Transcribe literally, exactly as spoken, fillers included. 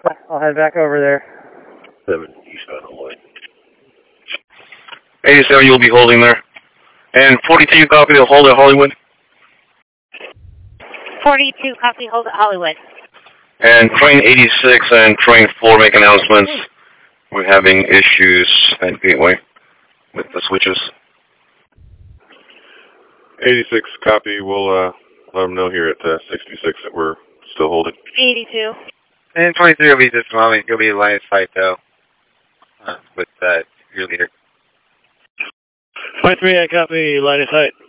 I'll head back over there. seven eastbound Hollywood. eighty-seven, you'll be holding there. And forty-two, copy to hold at Hollywood. forty-two, copy, hold at Hollywood. And train eighty-six and train four make announcements. We're having issues at Gateway with the switches. eighty-six, copy. We'll uh, let them know here at uh, sixty-six that we're still holding. eighty-two. And twenty-three will be this moment. You'll be line of sight, though, uh, with uh, your leader. twenty-three, I copy, line of sight.